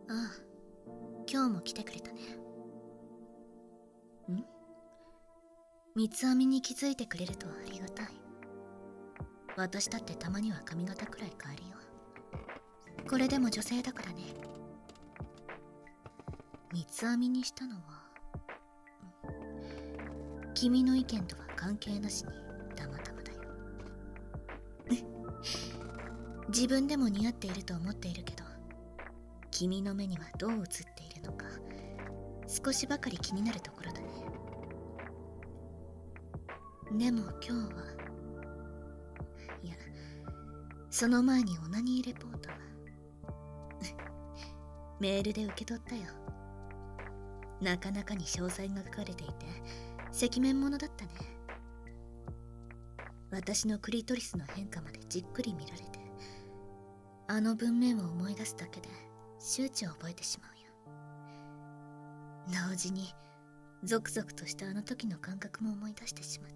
ああ、今日も来てくれたね。三つ編みに気づいてくれるとありがたい。私だってたまには髪型くらい変えるよ。これでも女性だからね。三つ編みにしたのは、君の意見とは関係なしにたまたまだよ。自分でも似合っていると思っているけど、君の目にはどう映っているのか少しばかり気になるところだね。でも今日はいや、その前にオナニーレポートはメールで受け取ったよ。なかなかに詳細が書かれていて赤面ものだったね。私のクリトリスの変化までじっくり見られて、あの文面を思い出すだけで周知を覚えてしまうよ。同時にゾクゾクとしたあの時の感覚も思い出してしまって。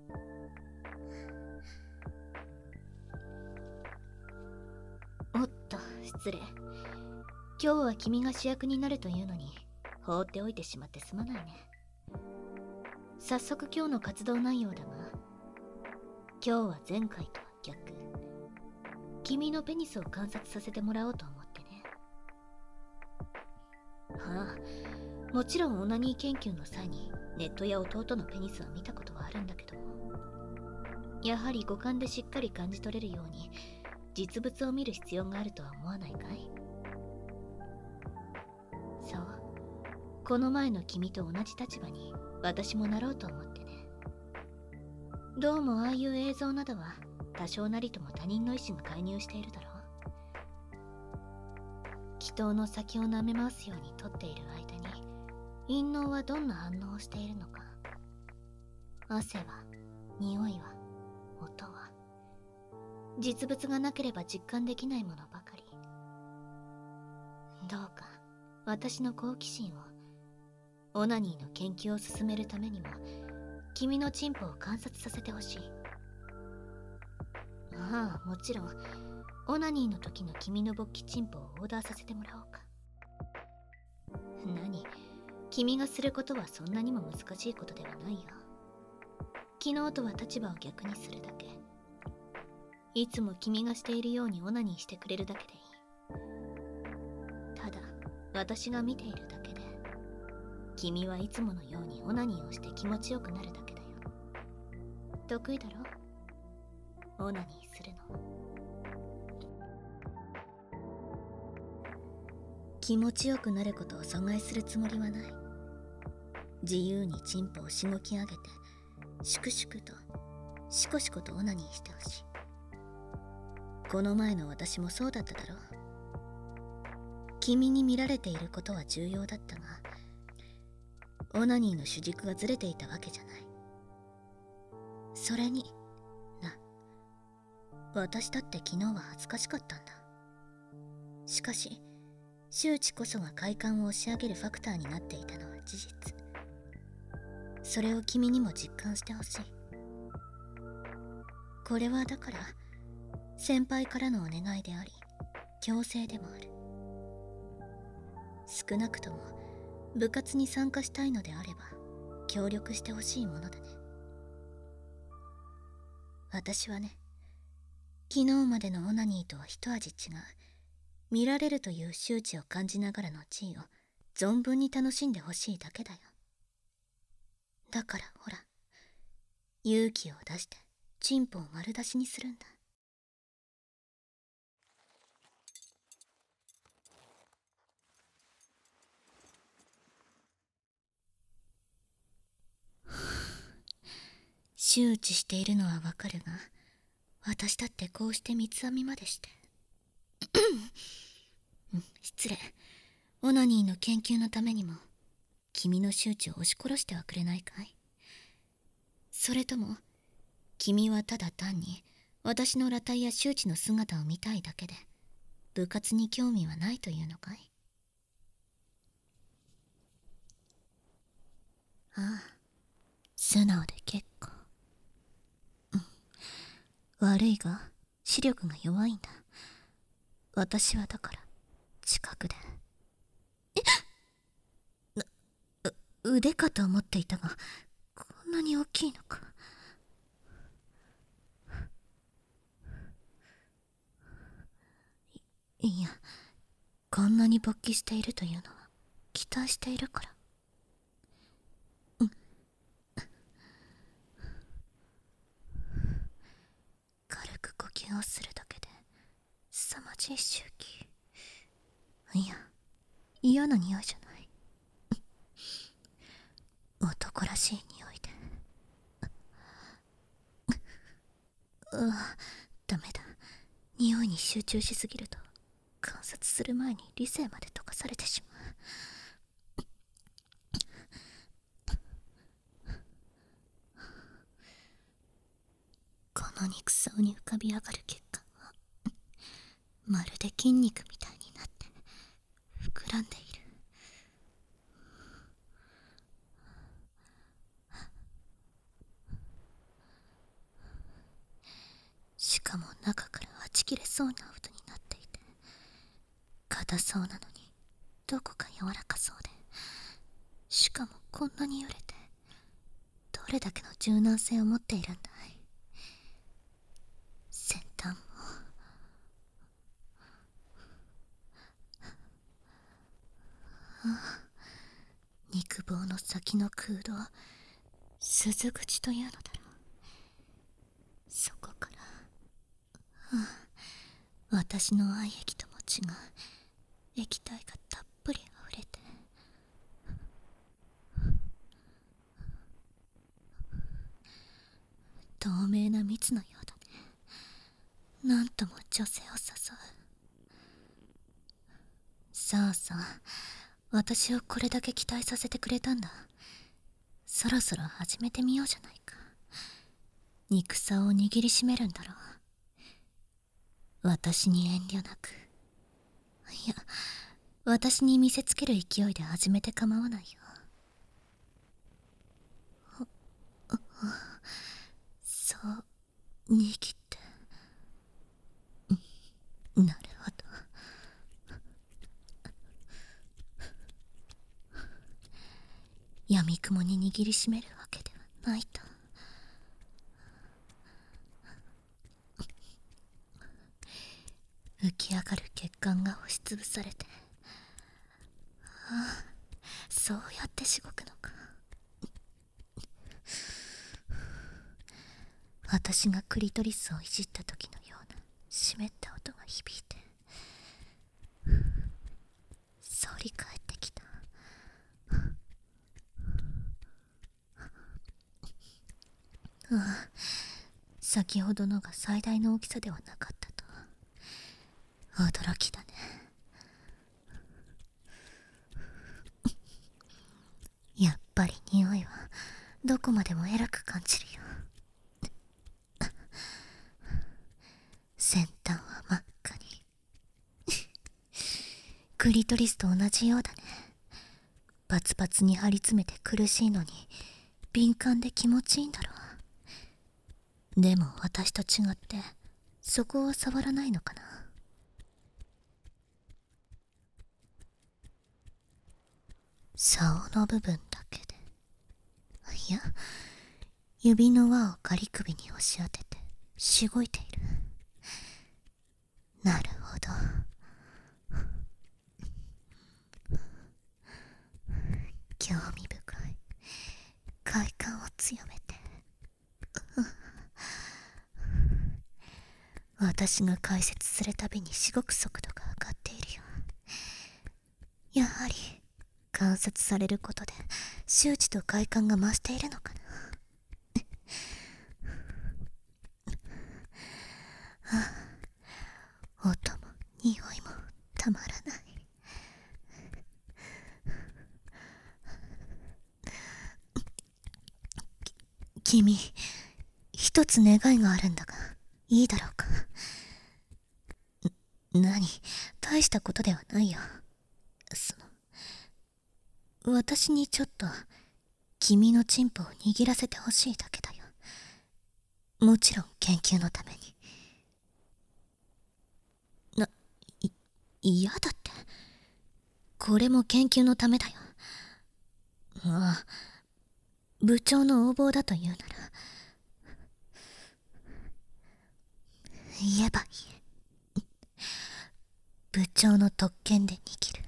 おっと、失礼。今日は君が主役になるというのに放っておいてしまってすまないね。早速今日の活動内容だが、今日は前回とは逆。君のペニスを観察させてもらおうと思ってね。ああ、もちろんオナニー研究の際にネットや弟のペニスは見たことはあるんだけど、やはり五感でしっかり感じ取れるように実物を見る必要があるとは思わないかい？そう、この前の君と同じ立場に私もなろうと思ってね。どうもああいう映像などは多少なりとも他人の意思が介入しているだろう。祈祷の先を舐め回すように撮っている間に陰嚢はどんな反応をしているのか、汗は、匂いは、音は、実物がなければ実感できないものばかり。どうか私の好奇心を、オナニーの研究を進めるためにも君のチンポを観察させてほしい。ああ、もちろんオナニーの時の君の勃起チンポをオーダーさせてもらおうか。何、君がすることはそんなにも難しいことではないよ。昨日とは立場を逆にするだけ。いつも君がしているようにオナニーしてくれるだけでいい。ただ私が見ているだけで、君はいつものようにオナニーをして気持ちよくなるだけだよ。得意だろ、オナニーするの。気持ちよくなることを阻害するつもりはない。自由にチンポをしごき上げて、シクシクとシコシコとオナニーしてほしい。この前の私もそうだっただろう。君に見られていることは重要だったが、オナニーの主軸がずれていたわけじゃない。それにな、私だって昨日は恥ずかしかったんだ。しかし周知こそが快感を押し上げるファクターになっていたのは事実。それを君にも実感してほしい。これはだから先輩からのお願いであり強制でもある。少なくとも部活に参加したいのであれば協力してほしいものだね。私はね、昨日までのオナニーとは一味違う、見られるという周知を感じながらの地位を存分に楽しんでほしいだけだよ。だからほら、勇気を出してチンポを丸出しにするんだ。周知しているのはわかるが、私だってこうして三つ編みまでして失礼。オナニーの研究のためにも君の周知を押し殺してはくれないかい？それとも君はただ単に私の裸体や周知の姿を見たいだけで部活に興味はないというのかい？ああ、素直で結構。悪いが視力が弱いんだ。私はだから近くで腕かと思っていたが、こんなに大きいのか。いや、こんなに勃起しているというのは期待しているから。軽く呼吸をするだけで凄まじい周期。いや、嫌な匂いじゃない。男らしい匂いで。ダメだ。匂いに集中しすぎると観察する前に理性まで溶かされてしまう。この肉層に浮かび上がる血管はまるで筋肉みたいになって膨らんでいる。しかも中からはち切れそうな音になっていて、硬そうなのにどこか柔らかそうで、しかもこんなに揺れて、どれだけの柔軟性を持っているんだい。先端も肉棒の先の空洞、鈴口というのだろう。そこから、私の愛液とも違う液体がたっぷり溢れて、透明な蜜のようだね。なんとも女性を誘う。さあさあ、私をこれだけ期待させてくれたんだ。そろそろ始めてみようじゃないか。肉さを握りしめるんだろう。私に遠慮なく。いや、私に見せつける勢いで始めて構わないよ。そう握って、なるほど。闇雲に握りしめるわけではないと。浮き上がる血管が押しつぶされて、そうやってしごくのか。私がクリトリスをいじった時のような湿った音が響いて、反り返ってきた。先ほどのが最大の大きさではなかったと。驚きだね。やっぱり匂いはどこまでも偉く感じるよ。先端は真っ赤に。クリトリスと同じようだね。パツパツに張り詰めて苦しいのに敏感で気持ちいいんだろう。でも私と違ってそこを触らないのかな。竿の部分だけで。いや、指の輪を仮首に押し当ててしごいている。なるほど。興味深い。快感を強めて。私が解説するたびにしごく速度が上がっているよ。やはり観察されることで周知と快感が増しているのかな。音も匂いもたまらない。君、一つ願いがあるんだがいいだろうか。何、大したことではないよ。私にちょっと君のチンポを握らせてほしいだけだよ。もちろん研究のために。嫌だって。 これも研究のためだよ。ああ、部長の横暴だというなら言えばいい。部長の特権で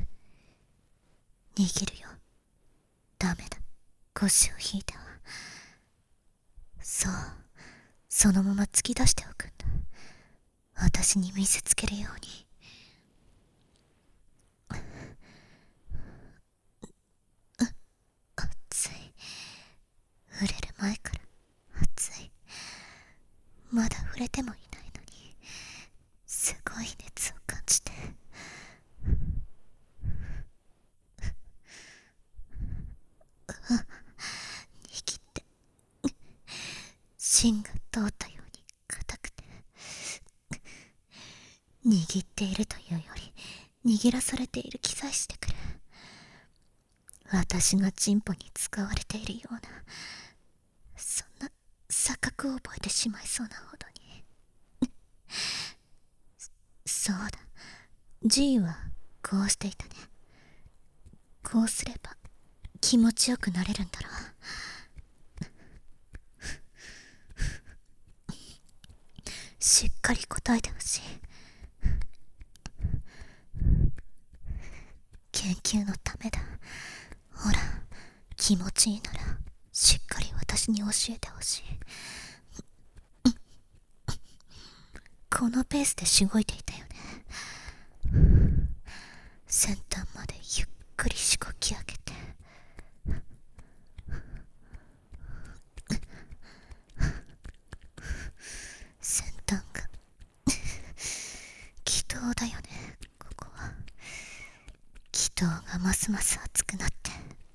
握るよ。ダメだ、腰を引いては。そう、そのまま突き出しておくんだ。私に見せつけるように。熱い。触れる前から熱い。まだ触れてもいないのにすごい熱を感じて。握って芯が通ったように硬くて、握っているというより握らされている気さえしてくる。私がチンポに使われているような、そんな錯覚を覚えてしまいそうなほどに。そうだ、G はこうしていたね。こうすれば気持ちよくなれるんだろう。しっかり答えてほしい。研究のためだ。ほら、気持ちいいならしっかり私に教えてほしい。このペースでしごいていたよね。先端までゆっくりしごき上げて、先端が気筒だよね。ここは気筒がますます熱くなって、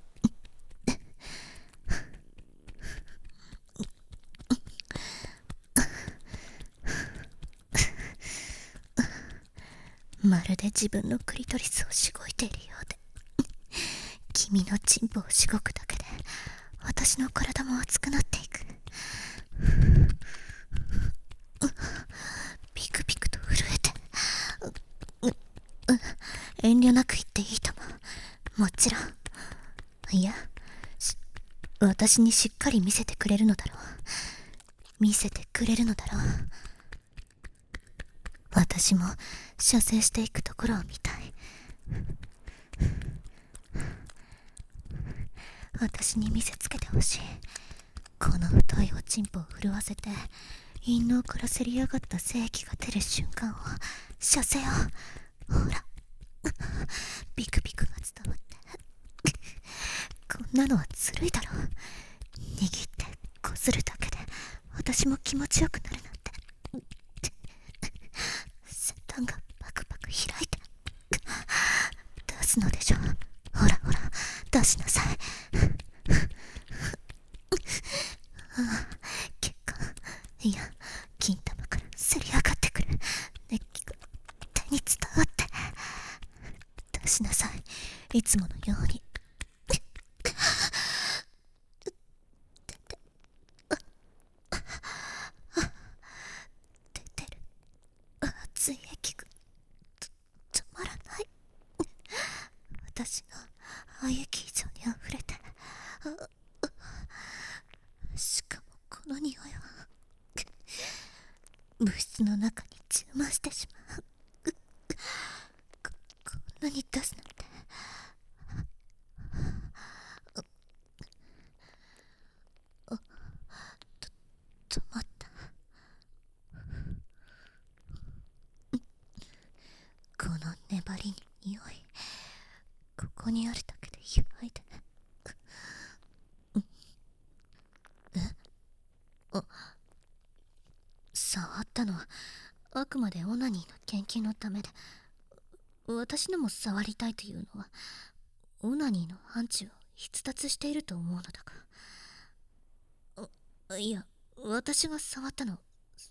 まるで自分のクリトリスをしごいているようで、君のチンポをしごくだけで私の体も熱くなっていく。ピクピクと震えて、遠慮なく言っていいとも。もちろん。いや、私にしっかり見せてくれるのだろう。見せてくれるのだろう。私も射精していくところを見たい。私に見せつけてほしい。この太いおちんぽを震わせて、陰嚢からせり上がった精液が出る瞬間を射精を。ほら、ビクビクが伝わって。こんなのはずるいだろ。握ってこするだけで私も気持ちよくなるなんて。先端がパクパク開いて出すのでしょ。ほらほら、出しなさい。血管、いや金玉からせり上がってくる熱気が手に伝わって。出しなさい、いつものように。出てる熱い液が止まらない。私の愛液以上に溢れて、しかもこの匂いは物質の中に充満してしまう。こんなに出すなんて。止まった。この粘りに匂い、ここにあるだけで揺らいで。触ったのはあくまでオナニーの研究のためで、私のも触りたいというのはオナニーの範疇を逸脱していると思うのだが。いや、私が触ったの。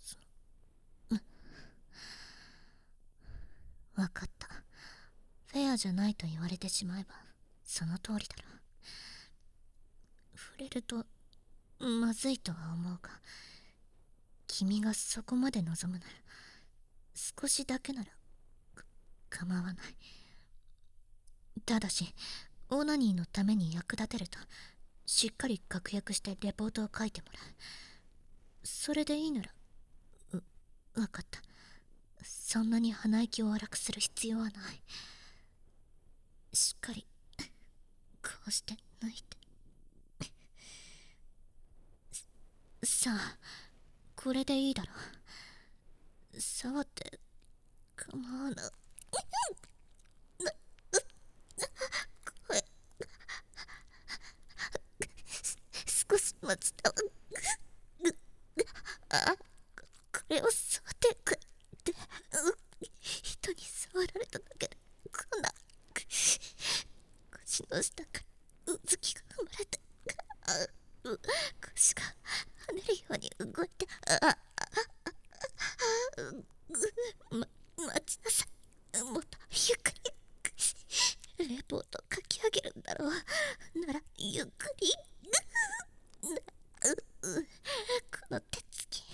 わかった。フェアじゃないと言われてしまえばその通りだろう。触れるとまずいとは思うが、君がそこまで望むなら少しだけなら構わない。 ただしオナニーのために役立てるとしっかり確約してレポートを書いてもらう。それでいいならわかった。そんなに鼻息を荒くする必要はない。しっかりこうして抜いて。さあこれでいいだろう。触って構わない。少し待つとこれを触ってくって人に触られただけでこんな腰の下からうずきが生まれて腰が跳ねるように動いて待ちなさい。もっとゆっくりレポート書き上げるんだろう。ならゆっくりこの手つき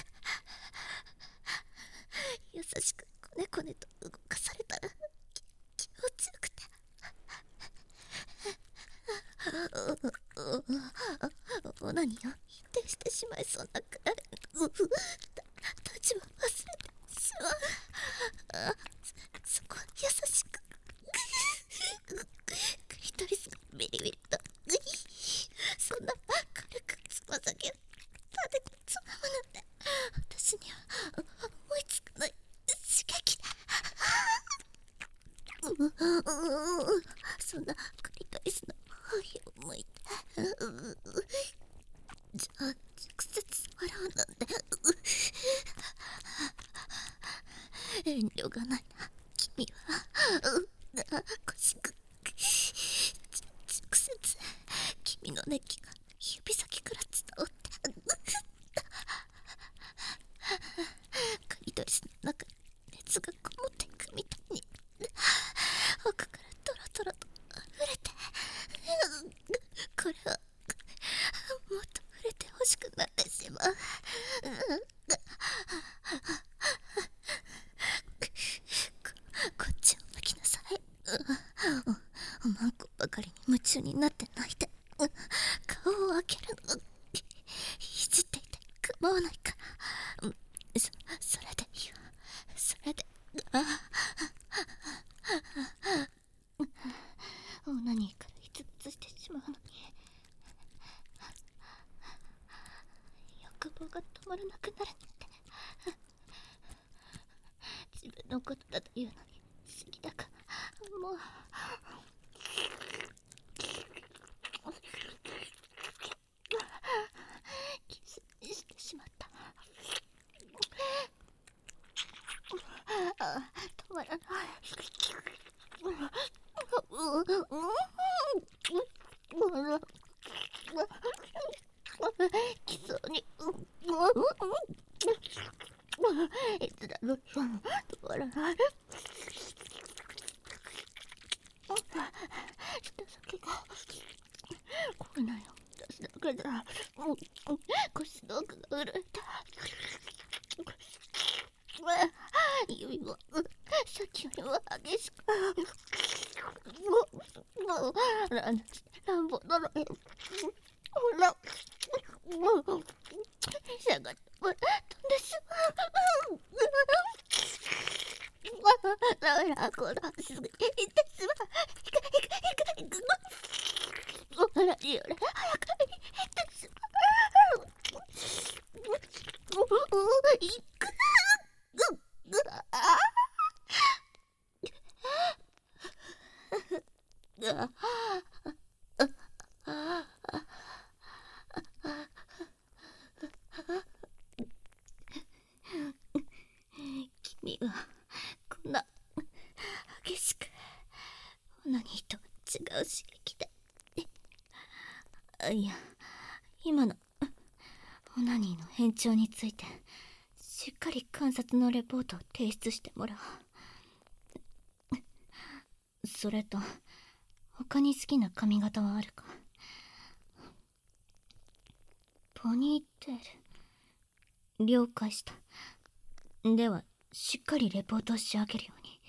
優しくこねこねと動かされたら気持ちよくてオナニーを否定してしまいそうなくらい立場忘れてしまう。そこは優しくクリトリスがビリビリとそんな軽くつま先を立ててつまむなんて私には思いつかない刺激だ。そんなクリトリスの方を向いてじゃあ直接笑うなんて遠慮がないな君は。腰く直接君の熱気が指先から伝わってクリトリスの中に熱がこもっていくみたいに奥からトロトロと溢れてこれはもっと触れてほしくなってしまう。こっちを向きなさい。おまんこばかりに夢中になって泣いて顔を開けるのがいじっていて構わないから。それでいいわ。それでオナニーから逸脱してしまうのに欲望が止まらなくなるなんて自分のことだというのに好きだからもうキスしてしまった。止まらない。来そうにいつだろう止まらない。舌先が来ないよ。私だけだ。腰の奥が震えた。指もさっきよりも激しく乱暴だろよ。ほらしゃがって飛んでしまう。こらすぐ行ってしまう。ほらよれ早く行ってしまう。行く君はこんな激しくオナニーと違う刺激でいや今のオナニーの変調についてしっかり観察のレポートを提出してもらう。それと他に好きな髪型はあるか？ポニーテール了解した。ではしっかりレポートしてあげるように。